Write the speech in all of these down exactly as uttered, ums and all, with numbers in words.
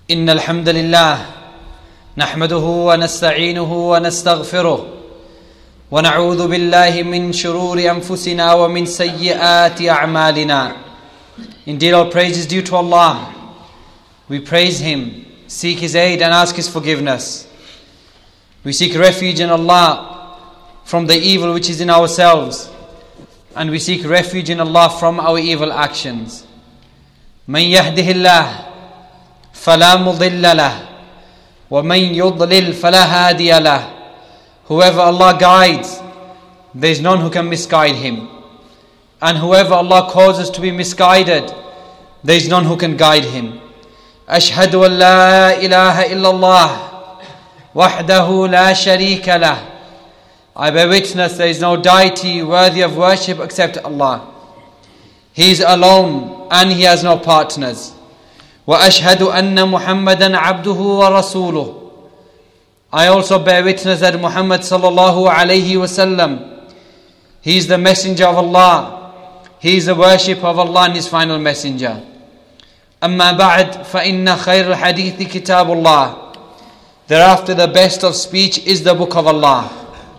إن الحمد لله نحمده ونستعينه ونستغفره ونعوذ بالله من شرور أنفسنا ومن سيئات أعمالنا. Indeed, all praise is due to Allah. We praise Him, seek His aid and ask His forgiveness. We seek refuge in Allah from the evil which is in ourselves, and we seek refuge in Allah from our evil actions. من يهده الله فلا مضل له ومن يضلل فلا هادي له. Whoever Allah guides, there is none who can misguide him. And whoever Allah causes to be misguided, there is none who can guide him. أشهد أن لا إله إلا الله وحده لا شريك له. I bear witness there is no deity worthy of worship except Allah. He is alone and He has no partners. وأشهد أن محمدا عبده ورسوله. I also bear witness that Muhammad sallallahu alayhi wasallam, he is the messenger of Allah. He is the worshipper of Allah and His final messenger. أما بعد فإن خير الحديث كتاب الله. Thereafter the best of speech is the book of Allah.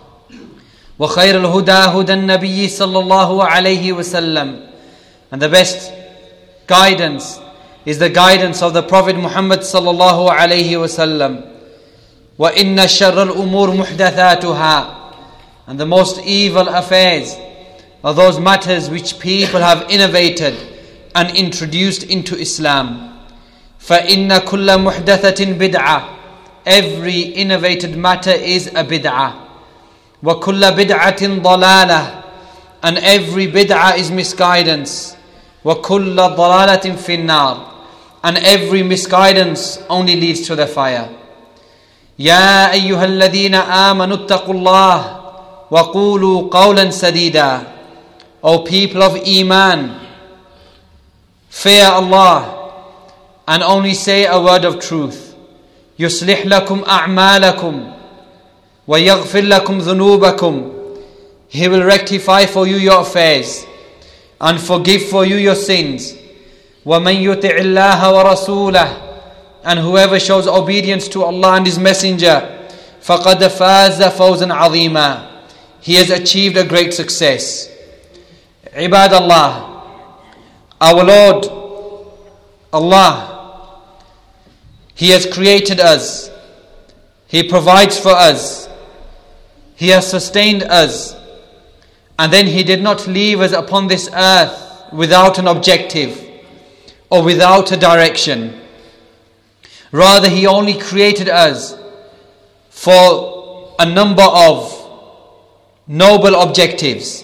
وخير الهدى هدى النبي صلى الله عليه وسلم. And the best guidance is the guidance of the Prophet Muhammad sallallahu alayhi wasallam. وَإِنَّ شَرَّ الْأُمُورِ مُحْدَثَاتُهَا. And the most evil affairs are those matters which people have innovated and introduced into Islam. فَإِنَّ كُلَّ مُحْدَثَةٍ بِدْعَةٍ. Every innovated matter is a bid'ah. وَكُلَّ بِدْعَةٍ ضَلَالَةٍ. And every bid'ah is misguidance. وَكُلَّ ضَلَالَةٍ فِي النَّارِ. And every misguidance only leads to the fire. يا أيها الذين آمنوا اتقوا الله وقولوا قولا سديدا. O people of Iman, fear Allah and only say a word of truth. يصلح لكم أعمالكم ويغفر لكم ذنوبكم. He will rectify for you your affairs and forgive for you your sins. وَمَنْ يُطِعِ اللَّهَ وَرَسُولَهُ. And whoever shows obedience to Allah and His Messenger, فَقَدْ فَازَ فَوْزًا عَظِيمًا. He has achieved a great success. عباد Allah, our Lord, Allah, He has created us. He provides for us. He has sustained us. And then He did not leave us upon this earth without an objective or without a direction. Rather, He only created us for a number of noble objectives.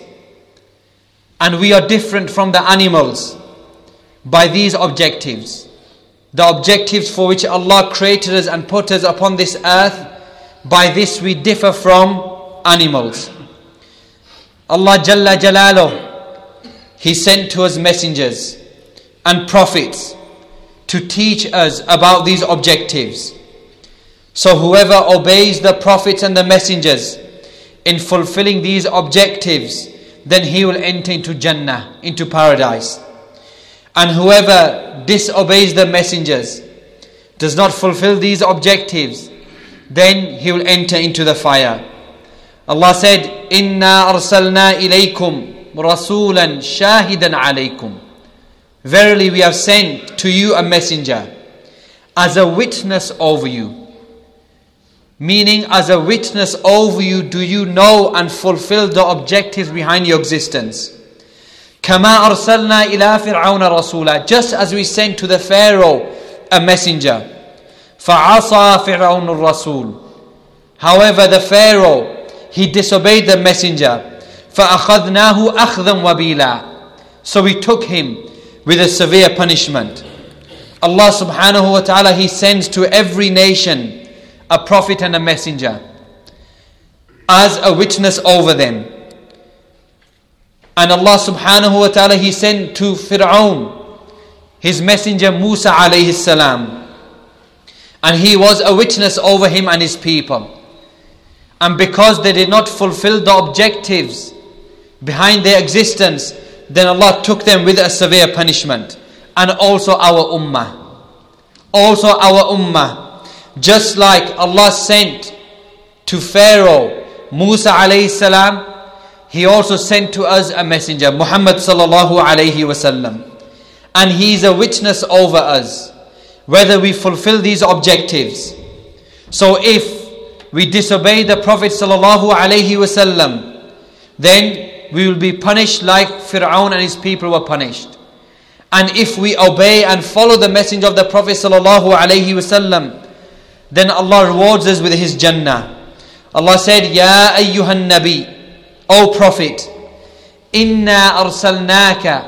And we are different from the animals by these objectives. The objectives for which Allah created us and put us upon this earth, by this we differ from animals. Allah Jalla Jalaluh, He sent to us messengers and prophets to teach us about these objectives. So whoever obeys the prophets and the messengers in fulfilling these objectives, then he will enter into Jannah, into paradise. And whoever disobeys the messengers, does not fulfill these objectives, then he will enter into the fire. Allah said, إِنَّا أَرْسَلْنَا إِلَيْكُمْ رَسُولًا شَاهِدًا عَلَيْكُمْ. Verily we have sent to you a messenger as a witness over you. Meaning, as a witness over you, do you know and fulfill the objectives behind your existence. كَمَا أَرْسَلْنَا إِلَىٰ فِرْعَوْنَ رَسُولًا. Just as we sent to the Pharaoh a messenger. فَعَصَى فِرْعَوْنُ الرَّسُولِ. However, the Pharaoh, he disobeyed the messenger. فَأَخَذْنَاهُ أَخْذًا وَبِيلًا. So we took him with a severe punishment. Allah subhanahu wa ta'ala, He sends to every nation a prophet and a messenger as a witness over them. And Allah subhanahu wa ta'ala, He sent to Fir'aun his messenger Musa alayhi salam, and he was a witness over him and his people. And because they did not fulfill the objectives behind their existence, then Allah took them with a severe punishment. And also our ummah. also our ummah, just like Allah sent to Pharaoh Musa alayhi salam, He also sent to us a messenger, Muhammad sallallahu alayhi wasallam. And he is a witness over us, whether we fulfill these objectives. So if we disobey the Prophet sallallahu alayhi wasallam, then we will be punished like Fir'aun and his people were punished. And if we obey and follow the message of the Prophet sallallahu alayhi wasallam, then Allah rewards us with His Jannah. Allah said, Ya ayyuhan nabi, O Prophet, Inna arsalnaka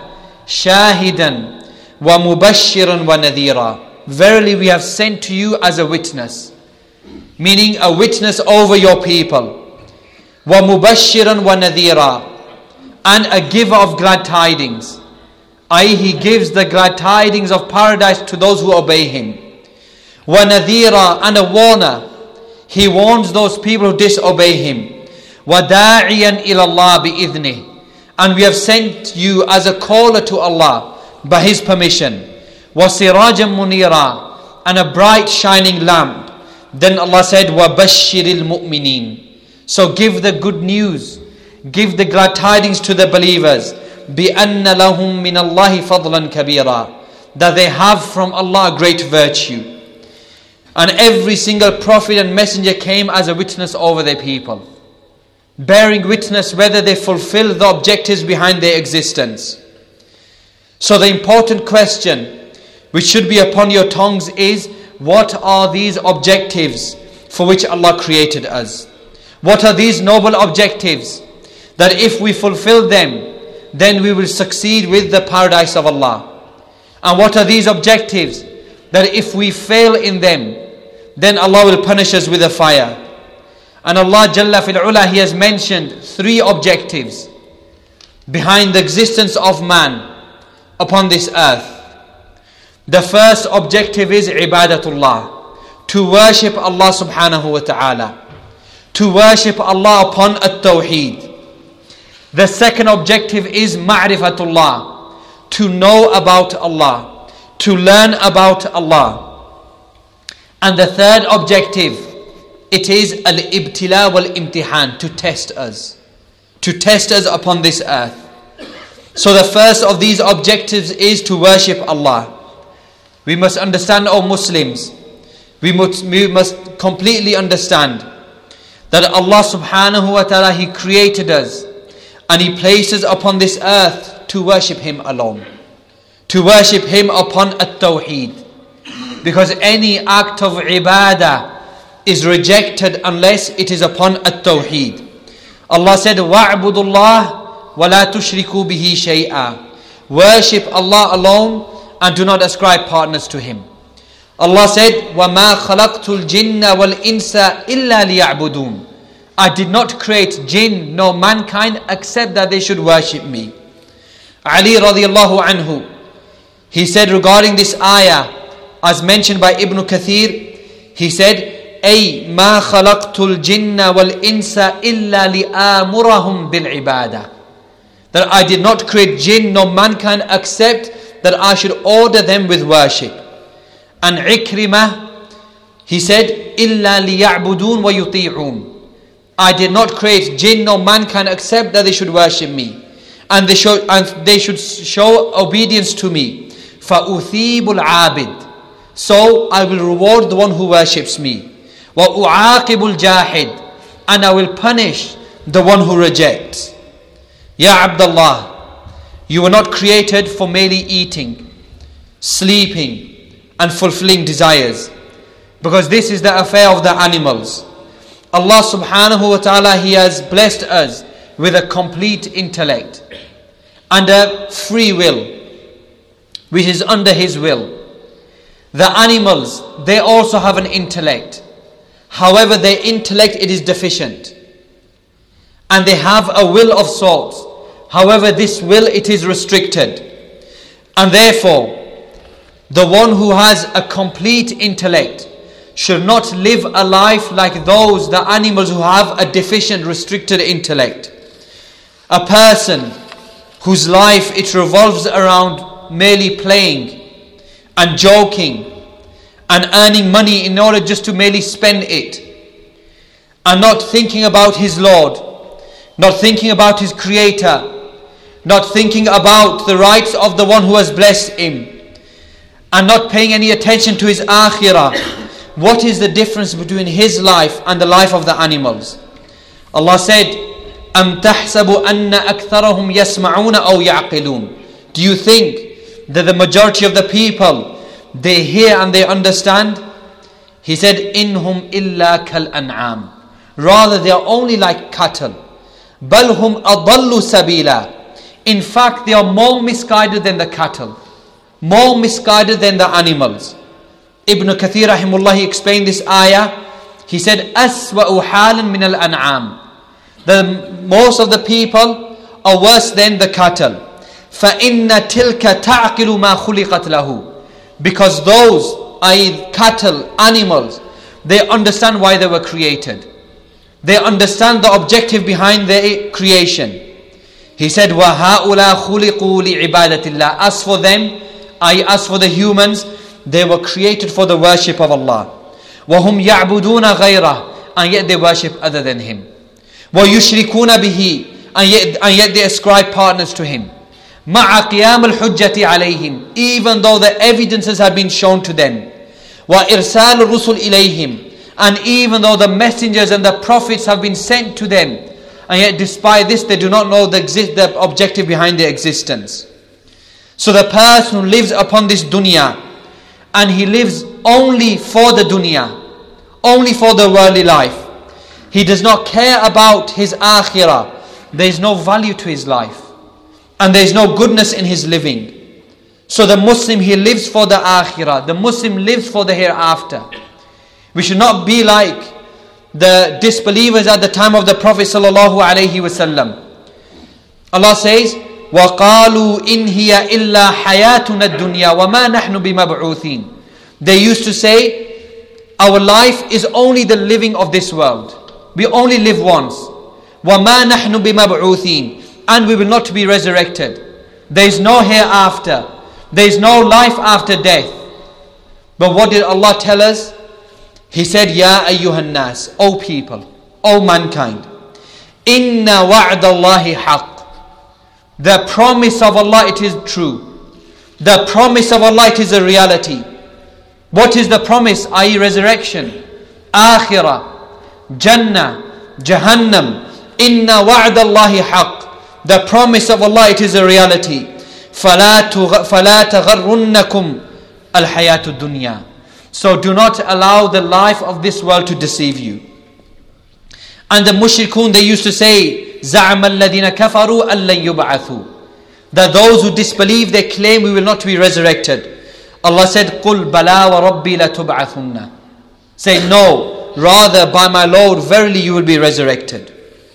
shahidan wa mubashiran wa nadhira. Verily we have sent to you as a witness, meaning a witness over your people. Wa mubashiran wa nadhira, and a giver of glad tidings. that is, He gives the glad tidings of paradise to those who obey Him. Wa nadhira, and a warner. He warns those people who disobey Him. وَدَاعِيًا إِلَى اللَّهِ بِإِذْنِهِ, and we have sent you as a caller to Allah by His permission. وَسِرَاجًا مُنِيرًا, and a bright shining lamp. Then Allah said, وَبَشِّرِ الْمُؤْمِنِينَ, so give the good news, give the glad tidings to the believers. بِأَنَّ لَهُم مِّنَ اللَّهِ فَضْلًا كَبِيرًا, that they have from Allah a great virtue. And every single prophet and messenger came as a witness over their people, bearing witness whether they fulfill the objectives behind their existence. So the important question which should be upon your tongues is, what are these objectives for which Allah created us? What are these noble objectives that if we fulfill them, then we will succeed with the paradise of Allah? And what are these objectives that if we fail in them, then Allah will punish us with a fire? And Allah Jalla fil Ula, He has mentioned three objectives behind the existence of man upon this earth. The first objective is ibadatullah, to worship Allah subhanahu wa ta'ala, to worship Allah upon at-tawheed. The second objective is ma'rifatullah, to know about Allah, to learn about Allah. And the third objective, it is al-ibtila wal-imtihan, to test us, to test us upon this earth. So the first of these objectives is to worship Allah. We must understand, O Muslims, we must, we must completely understand that Allah subhanahu wa ta'ala, He created us and He places upon this earth to worship Him alone, to worship Him upon at-tawheed. Because any act of ibadah is rejected unless it is upon at-tawheed. Allah said, وَاعْبُدُوا اللَّهِ وَلَا تُشْرِكُوا بِهِ شَيْئًا, worship Allah alone and do not ascribe partners to Him. Allah said, وَمَا خَلَقْتُ الْجِنَّ وَالْإِنسَ إِلَّا لِيَعْبُدُونَ, I did not create jinn nor mankind except that they should worship me. Ali radiallahu anhu, he said regarding this ayah, as mentioned by Ibn Kathir, he said, أي ما خلقت الجن والإنس إلا لآمرهم بالعبادة, that I did not create jinn nor mankind except that I should order them with worship. And Ikrimah, he said, إلا ليعبدون ويطيعون, I did not create jinn nor mankind except that they should worship me and they should, and they should show obedience to me. فأثيب العابد, so I will reward the one who worships me. وَأُعَاقِبُ الْجَاحِدِ, and I will punish the one who rejects. Ya Abdullah, you were not created for merely eating, sleeping and fulfilling desires, because this is the affair of the animals. Allah subhanahu wa ta'ala, He has blessed us with a complete intellect and a free will, which is under His will. The animals, they also have an intellect. However, their intellect, it is deficient. And they have a will of sorts. However, this will, it is restricted. And therefore, the one who has a complete intellect should not live a life like those, the animals who have a deficient, restricted intellect. A person whose life, it revolves around merely playing and joking and earning money in order just to merely spend it, and not thinking about his Lord, not thinking about his Creator, not thinking about the rights of the one who has blessed him, and not paying any attention to his akhirah, what is the difference between his life and the life of the animals? Allah said, أَمْ تَحْسَبُ أَنَّ أَكْثَرَهُمْ يَسْمَعُونَ أَوْ يَعْقِلُونَ. Do you think that the majority of the people, they hear and they understand? He said, إِنْهُمْ إِلَّا كَالْأَنْعَامِ. Rather, they are only like cattle. بَلْ هُمْ أَضَلُّ سَبِيلًا. In fact, they are more misguided than the cattle, more misguided than the animals. Ibn Kathir rahimullah, he explained this ayah. He said, أَسْوَأُ حَالًا مِنَ الْأَنْعَامِ. The most of the people are worse than the cattle. فَإِنَّ تِلْكَ تَعْقِلُ مَا خُلِقَتْ لَهُ. Because those, that is cattle, animals, they understand why they were created. They understand the objective behind their creation. He said, وَهَؤُلَا خُلِقُوا لِعِبَادَةِ اللَّهِ. As for them, that is as for the humans, they were created for the worship of Allah. وَهُمْ يَعْبُدُونَ غَيْرَهُ. And yet they worship other than Him. وَيُشْرِكُونَ بِهِ. And yet, and yet they ascribe partners to Him. مَعَ قِيَامِ الْحُجَّةِ عَلَيْهِمْ. Even though the evidences have been shown to them. وَإِرْسَالُ الرُّسُلِ إِلَيْهِمْ. And even though the messengers and the prophets have been sent to them, and yet despite this they do not know the, exist, the objective behind their existence. So the person who lives upon this dunya, and he lives only for the dunya, only for the worldly life, he does not care about his akhirah, there is no value to his life, and there is no goodness in his living. So the Muslim, he lives for the akhirah, the Muslim lives for the hereafter. We should not be like the disbelievers at the time of the Prophet sallallahu alaihi wasallam. Allah says, وَقَالُوا إِنْ هِيَ إِلَّا حَيَاتُنَا الدُّنْيَا وَمَا نَحْنُ بِمَبْعُوثِينَ. They used to say, our life is only the living of this world. We only live once. وَمَا نَحْنُ بِمَبْعُوثِينَ. And we will not be resurrected. There is no hereafter. There is no life after death. But what did Allah tell us? He said, Ya ayyuhan nas, O people, O mankind, Inna wa'dallahi haqq. The promise of Allah, it is true. The promise of Allah, it is a reality. What is the promise? that is resurrection, akhirah, Jannah, Jahannam. Inna wa'dallahi haqq. The promise of Allah, it is a reality. فَلَا تَغَرُّنَّكُمْ الْحَيَاةُ الدُّنْيَا. So do not allow the life of this world to deceive you. And the mushrikun, they used to say, زَعَمَ الَّذِينَ كَفَرُوا أَلَّنْ يُبْعَثُوا. That those who disbelieve, they claim we will not be resurrected. Allah said, قُلْ بَلَا وَرَبِّي لَتُبْعَثُنَّ. Say, no, rather by my Lord, verily you will be resurrected.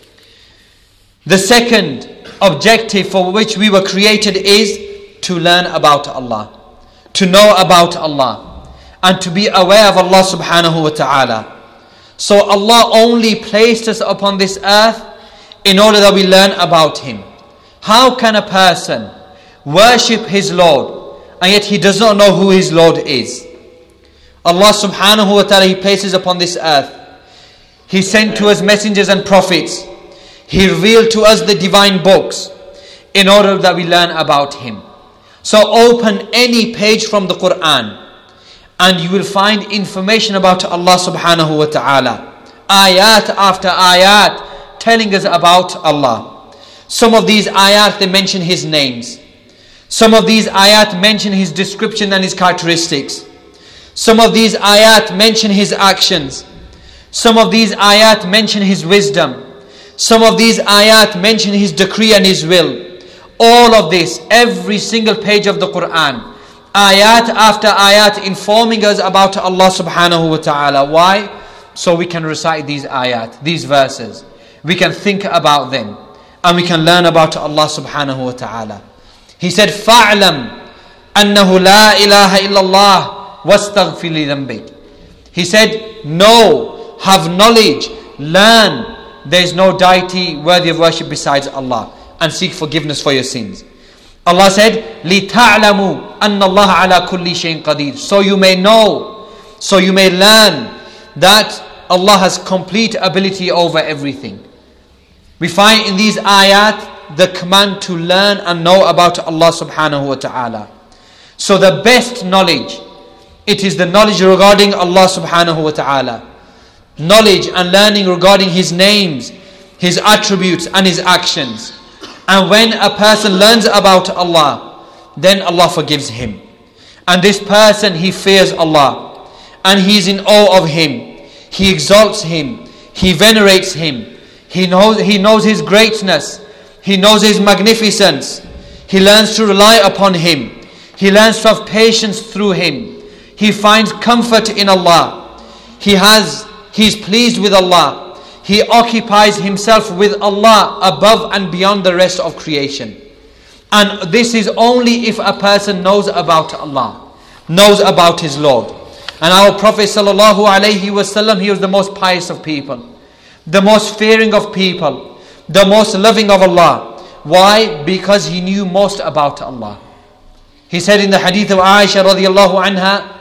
The second objective for which we were created is to learn about Allah, to know about Allah, and to be aware of Allah subhanahu wa ta'ala. So Allah only placed us upon this earth in order that we learn about Him. How can a person worship his Lord and yet he does not know who his Lord is? Allah subhanahu wa ta'ala, He places upon this earth. He sent to us messengers and prophets. He revealed to us the divine books in order that we learn about Him. So open any page from the Quran and you will find information about Allah subhanahu wa ta'ala. Ayat after ayat telling us about Allah. Some of these ayat, they mention His names. Some of these ayat mention His description and His characteristics. Some of these ayat mention His actions. Some of these ayat mention His wisdom. Some of these ayat mention His decree and His will. All of this, every single page of the Quran, ayat after ayat informing us about Allah subhanahu wa ta'ala. Why? So we can recite these ayat, these verses. We can think about them. And we can learn about Allah subhanahu wa ta'ala. He said, فَاعْلَمْ أَنَّهُ لَا إِلَهَ إِلَّا اللَّهِ وَاسْتَغْفِرْ لِذَنْبِكَ. He said, know, have knowledge, learn, there is no deity worthy of worship besides Allah, and seek forgiveness for your sins. Allah said, لِتَعْلَمُوا أَنَّ اللَّهَ عَلَى كُلِّ شَيْءٍ قَدِيرٌ. So you may know So you may learn that Allah has complete ability over everything. We find in these ayat the command to learn and know about Allah subhanahu wa ta'ala. So the best knowledge, it is the knowledge regarding Allah subhanahu wa ta'ala. Knowledge and learning regarding His names, His attributes and His actions. And when a person learns about Allah, then Allah forgives him. And this person, he fears Allah. And he is in awe of Him. He exalts Him. He venerates Him. He knows, he knows His greatness. He knows His magnificence. He learns to rely upon Him. He learns to have patience through Him. He finds comfort in Allah. He has, he is pleased with Allah. He occupies himself with Allah above and beyond the rest of creation. And this is only if a person knows about Allah, knows about his Lord. And our Prophet sallallahu alaihi wasallam, he was the most pious of people, the most fearing of people, the most loving of Allah. Why? Because he knew most about Allah. He said in the hadith of Aisha radiallahu anha,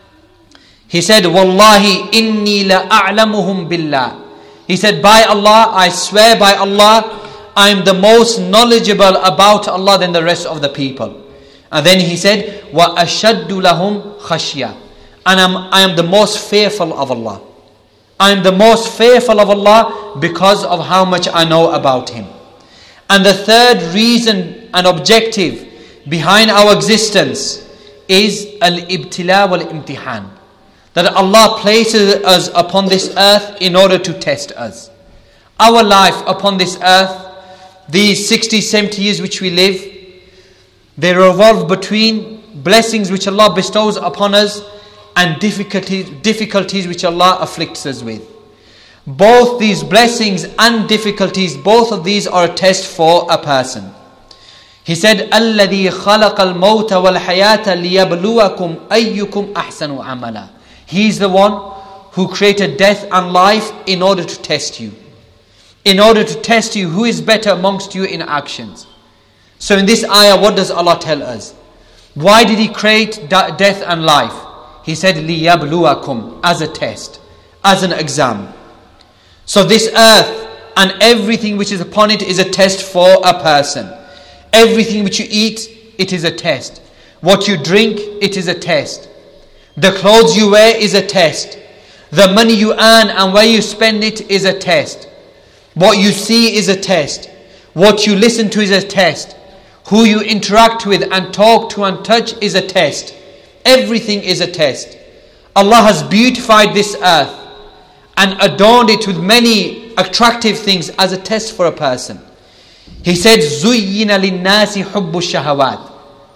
he said, Wallahi inni la a'lamuhum billah. He said, by Allah, I swear by Allah, I am the most knowledgeable about Allah than the rest of the people. And then he said, wa ashaddu lahum khashya. And I'm, I am the most fearful of Allah. I am the most fearful of Allah because of how much I know about Him. And the third reason and objective behind our existence is al-ibtila wal-imtihan. That Allah places us upon this earth in order to test us. Our life upon this earth, these sixty, seventy years which we live, they revolve between blessings which Allah bestows upon us and difficulties, difficulties which Allah afflicts us with. Both these blessings and difficulties, both of these are a test for a person. He said, الَّذِي خَلَقَ الْمَوْتَ وَالْحَيَاةَ لِيَبْلُوَكُمْ أَيُّكُمْ أَحْسَنُ عَمَلًا. He is the one who created death and life in order to test you. In order to test you who is better amongst you in actions. So in this ayah, what does Allah tell us? Why did He create da- death and life? He said, لِيَبْلُوَكُمْ, as a test, as an exam. So this earth and everything which is upon it is a test for a person. Everything which you eat, it is a test. What you drink, it is a test. The clothes you wear is a test. The money you earn and where you spend it is a test. What you see is a test. What you listen to is a test. Who you interact with and talk to and touch is a test. Everything is a test. Allah has beautified this earth and adorned it with many attractive things as a test for a person. He said, زُيِّنَ لِلنَّاسِ حُبُّ الشَّهَوَاتِ.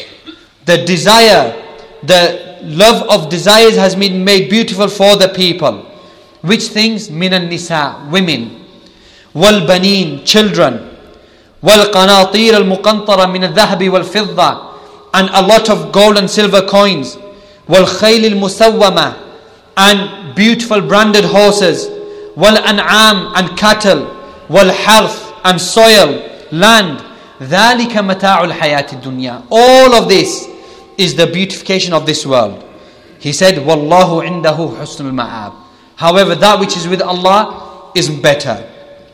The desire, the love of desires has been made beautiful for the people. Which things? مِنَ النِّسَاء, women. وَالْبَنِينَ, children. وَالْقَنَاطِيرَ الْمُقَنْطَرَةَ مِنَ الذَّهَبِ وَالْفِضَّةِ, and a lot of gold and silver coins. وَالْخَيْلِ الْمُسَوَّمَةِ, and beautiful branded horses. وَالْأَنْعَامِ, and cattle. وَالْحَرْث, and soil, land. ذَلِكَ مَتَاعُ الْحَيَاةِ الدُّنْيَا. All of this is the beautification of this world. He said, وَاللَّهُ عِنْدَهُ حُسْنُ الْمَآبِ. However, that which is with Allah is better.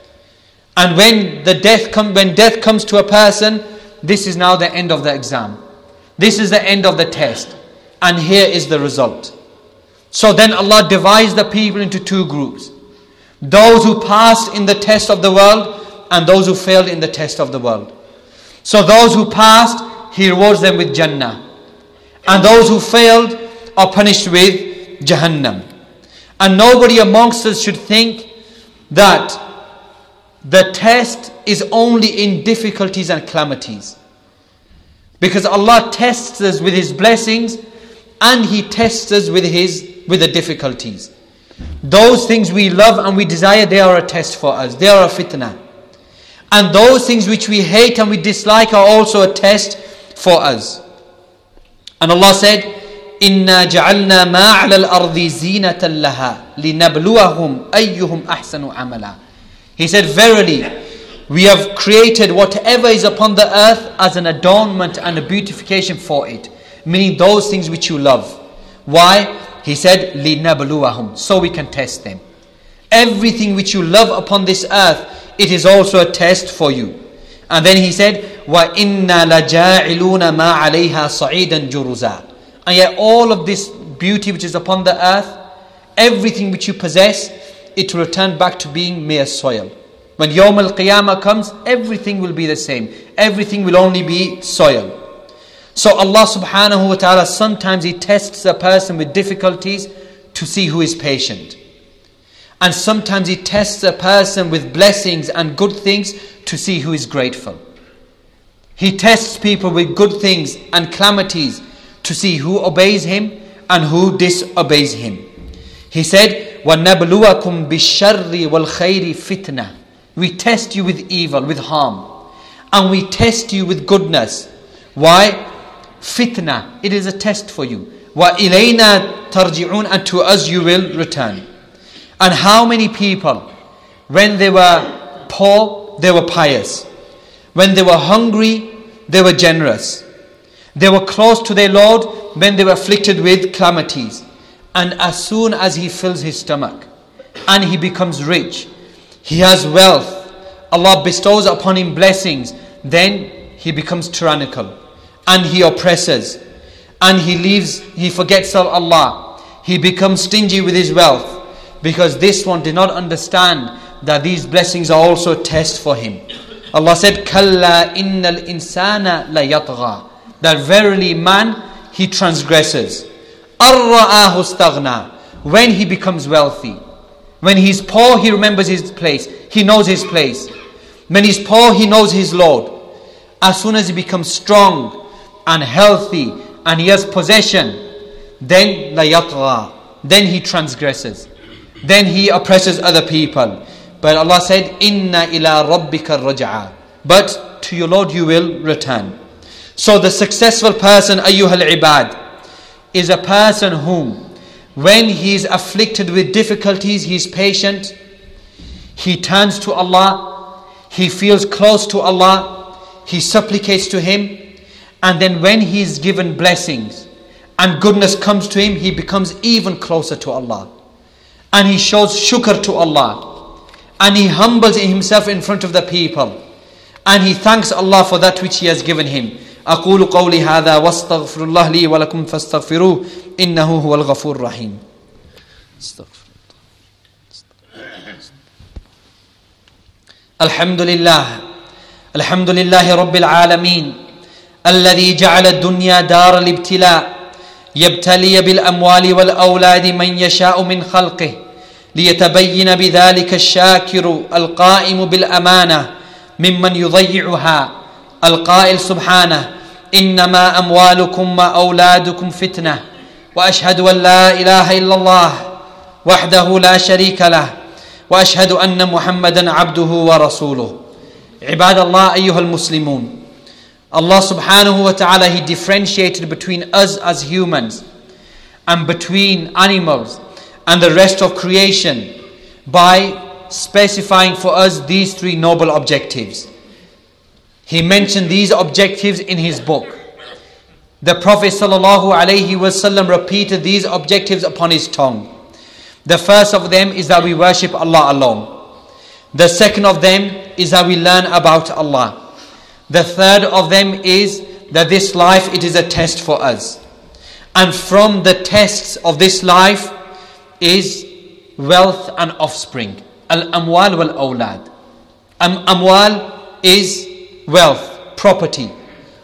And when the death come, when death comes to a person, this is now the end of the exam. This is the end of the test. And here is the result. So then Allah divides the people into two groups. Those who passed in the test of the world and those who failed in the test of the world. So those who passed, He rewards them with Jannah. And those who failed are punished with Jahannam. And nobody amongst us should think that the test is only in difficulties and calamities. Because Allah tests us with His blessings and He tests us with His with the difficulties. Those things we love and we desire, they are a test for us. They are a fitna. And those things which we hate and we dislike are also a test for us. And Allah said, إِنَّا جَعَلْنَا مَا عَلَى الْأَرْضِ زِينَةً لَهَا لِنَبْلُوَهُمْ أَيُّهُمْ أَحْسَنُ عَمَلًا. He said, verily, we have created whatever is upon the earth as an adornment and a beautification for it. Meaning those things which you love. Why? He said, لِنَبْلُوَهُمْ, so we can test them. Everything which you love upon this earth, it is also a test for you. And then he said, وَإِنَّا لَجَاعِلُونَ مَا عَلَيْهَا صَعِيدًا جُرُزًا. And yet all of this beauty which is upon the earth, everything which you possess, it will return back to being mere soil. When Yawm al-Qiyamah comes, everything will be the same. Everything will only be soil. So Allah subhanahu wa ta'ala, sometimes He tests a person with difficulties to see who is patient. And sometimes He tests a person with blessings and good things to see who is grateful. He tests people with good things and calamities to see who obeys Him and who disobeys Him. He said, وَنَبْلُوَكُمْ بِالشَّرِّ وَالْخَيْرِ فِتْنَةً. We test you with evil, with harm. And we test you with goodness. Why? Fitna. It is a test for you. وَإِلَيْنَا تَرْجِعُونَ. And to us you will return. And how many people, when they were poor, they were pious. When they were hungry, they were generous. They were close to their Lord when they were afflicted with calamities. And as soon as he fills his stomach and he becomes rich, he has wealth, Allah bestows upon him blessings, then he becomes tyrannical and he oppresses and he leaves, he forgets Allah. He becomes stingy with his wealth because this one did not understand that these blessings are also a test for him. Allah said, Kalla innal insana la yatgha. That verily man, he transgresses. Ar-ra'ahu staghna. When he becomes wealthy. When he's poor, he remembers his place. He knows his place. When he's poor, he knows his Lord. As soon as he becomes strong and healthy and he has possession, then la yatgha. Then he transgresses. Then he oppresses other people. But Allah said, Inna ila rabbika raj'a. But to your Lord you will return. So the successful person, ayyuhal ibad, is a person whom, when he is afflicted with difficulties, he is patient. He turns to Allah. He feels close to Allah. He supplicates to Him. And then when he is given blessings and goodness comes to him, he becomes even closer to Allah. And he shows shukr to Allah. And he humbles himself in front of the people. And he thanks Allah for that which He has given him. أقول قولي هذا واستغفر الله لي ولكم فاستغفروه إنه هو الغفور الرحيم. الحمد لله الحمد لله رب العالمين الذي جعل الدنيا دار الابتلاء يبتلي بالأموال والأولاد من يشاء من خلقه ليتبين بذلك الشاكر القائم بالأمانة ممن يضيعها. القائل سبحانه إنما أموالكم وأولادكم فتنة وأشهد أن لا إله إلا الله وحده لا شريك له وأشهد أن محمدا عبده ورسوله. عباد الله أيها المسلمون. Allah subhanahu wa ta'ala, He differentiated between us as humans and between animals and the rest of creation by specifying for us these three noble objectives. He mentioned these objectives in His book. The Prophet sallallahu alaihi wasallam repeated these objectives upon his tongue. The first of them is that we worship Allah alone. The second of them is that we learn about Allah. The third of them is that this life, it is a test for us. And from the tests of this life is wealth and offspring. Al-amwal wal-awlad. Am-amwal is wealth, property.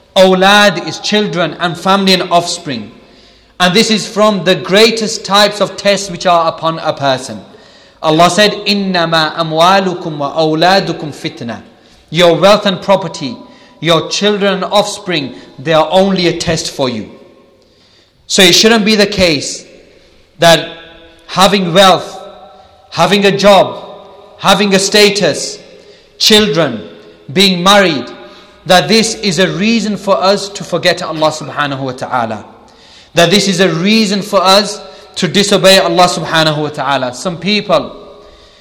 Awlad is children and family and offspring. And this is from the greatest types of tests which are upon a person. Allah said, إِنَّمَا أَمْوَالُكُمْ وَأَوْلَادُكُمْ fitna. Your wealth and property, your children and offspring, they are only a test for you. So it shouldn't be the case that having wealth, having a job, having a status, children, being married, that this is a reason for us to forget Allah subhanahu wa ta'ala. That this is a reason for us to disobey Allah subhanahu wa ta'ala. Some people,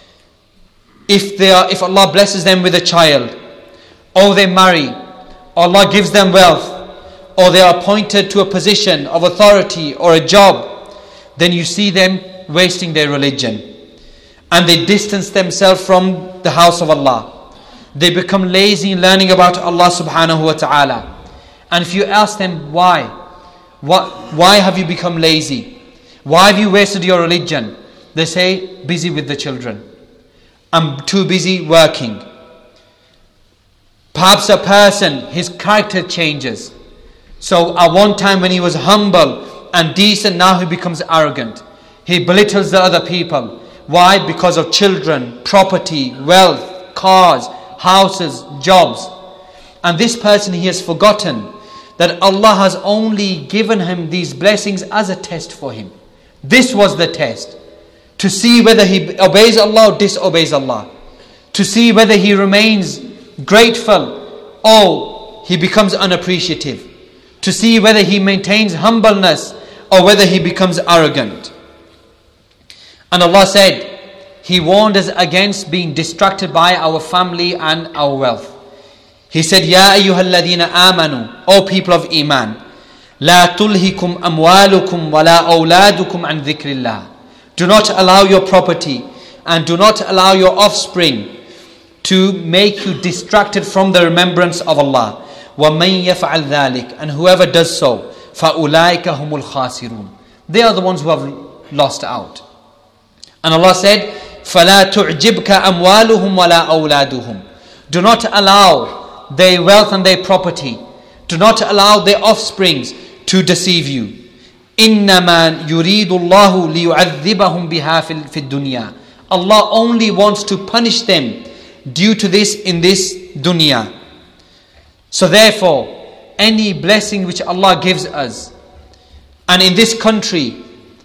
if they are, if Allah blesses them with a child, or they marry, or Allah gives them wealth, or they are appointed to a position of authority or a job, then you see them wasting their religion. And they distance themselves from the house of Allah. They become lazy in learning about Allah subhanahu wa ta'ala. And if you ask them why, what, why have you become lazy? Why have you wasted your religion? They say, busy with the children. I'm too busy working. Perhaps a person, his character changes. So at one time when he was humble and decent, now he becomes arrogant. He belittles the other people. Why? Because of children, property, wealth, cars, houses, jobs. And this person, he has forgotten that Allah has only given him these blessings as a test for him. This was the test. To see whether he obeys Allah or disobeys Allah. To see whether he remains grateful or he becomes unappreciative. To see whether he maintains humbleness or whether he becomes arrogant. And Allah said, He warned us against being distracted by our family and our wealth. He said, Ya ayyuhalladhina amanu, O people of Iman, La tulhikum amwalukum wa la awladukum an dhikrillah. Do not allow your property and do not allow your offspring to make you distracted from the remembrance of Allah. وَمَنْ يَفْعَلْ ذَلِكَ. And whoever does so, فَأُولَٰئِكَ هُمُ الْخَاسِرُونَ. They are the ones who have lost out. And Allah said, فَلَا تُعْجِبْكَ أَمْوَالُهُمْ وَلَا أَوْلَادُهُمْ. Do not allow their wealth and their property, do not allow their offsprings to deceive you. إِنَّمَا يُرِيدُ اللَّهُ لِيُعَذِّبَهُمْ بِهَا فِي الدُّنْيَا. Allah only wants to punish them due to this in this dunya. So therefore, any blessing which Allah gives us, and in this country,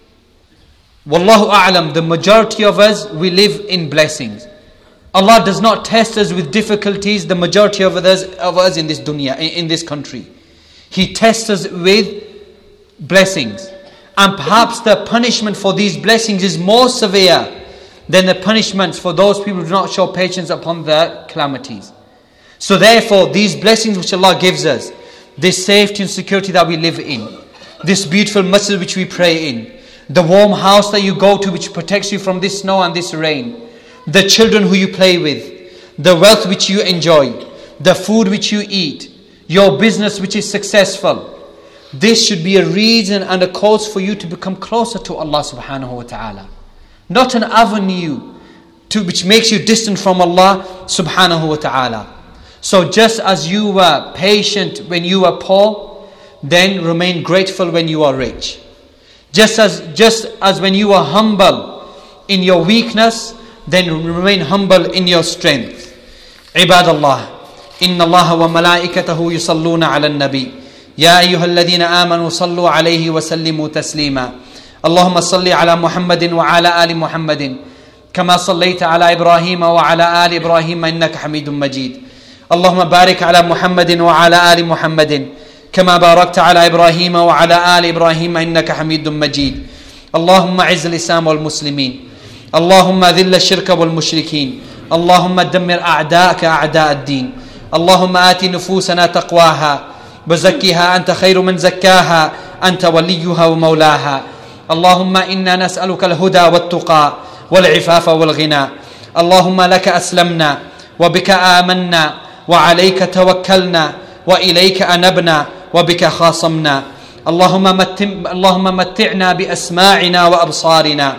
Wallahu a'lam, the majority of us, we live in blessings. Allah does not test us with difficulties, the majority of us, of us in this dunya, in, in this country. He tests us with blessings. And perhaps the punishment for these blessings is more severe than the punishments for those people who do not show patience upon the calamities. So therefore, these blessings which Allah gives us, this safety and security that we live in, this beautiful masjid which we pray in, the warm house that you go to which protects you from this snow and this rain, the children who you play with, the wealth which you enjoy, the food which you eat, your business which is successful. This should be a reason and a cause for you to become closer to Allah subhanahu wa ta'ala. Not an avenue to, which makes you distant from Allah subhanahu wa ta'ala. So just as you were patient when you were poor, then remain grateful when you are rich. Just as, just as when you are humble in your weakness, then remain humble in your strength. Ibadallah, inna Allah wa malaikatahu yusalluna ala nabi. Ya ayyuhalladhina amanu sallu alayhi wa sallimu taslima. Allahumma salli ala Muhammadin wa ala ali Muhammadin. Kama sallayta ala Ibrahim wa ala ali Ibrahim innaka hamidun majid. Allahumma barik ala Muhammadin wa ala ali Muhammadin. كما باركت على إبراهيم وعلى آل إبراهيم إنك حميد مجيد. اللهم أعز الإسلام والمسلمين. اللهم ذل الشرك والمشركين. اللهم دمر أعداءك أعداء الدين. اللهم آت نفوسنا تقواها وزكها أنت خير من زكاها أنت وليها ومولاها. اللهم إنا نسألك الهدى والتقى والعفاف والغنى. اللهم لك أسلمنا وبك آمنا وعليك توكلنا وإليك أنبنا وبك خاصمنا. اللهم متم اللهم متعنا بأسماعنا وأبصارنا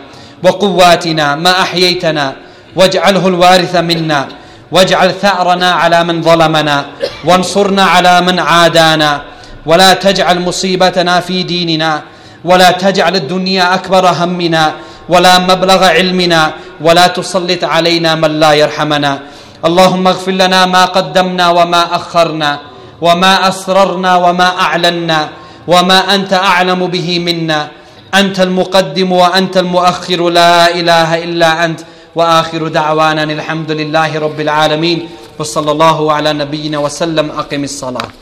وقواتنا ما أحييتنا واجعله الوارث منا واجعل ثأرنا على من ظلمنا وانصرنا على من عادانا ولا تجعل مصيبتنا في ديننا ولا تجعل الدنيا أكبر همنا ولا مبلغ علمنا ولا تسلط علينا من لا يرحمنا. اللهم اغفر لنا ما قدمنا وما أخرنا وما أسررنا وما أعلنا وما أنت أعلم به منا. أنت المقدم وأنت المؤخر لا إله إلا أنت. وآخر دعوانا الحمد لله رب العالمين وصلى الله على نبينا وسلم. أقم الصلاة.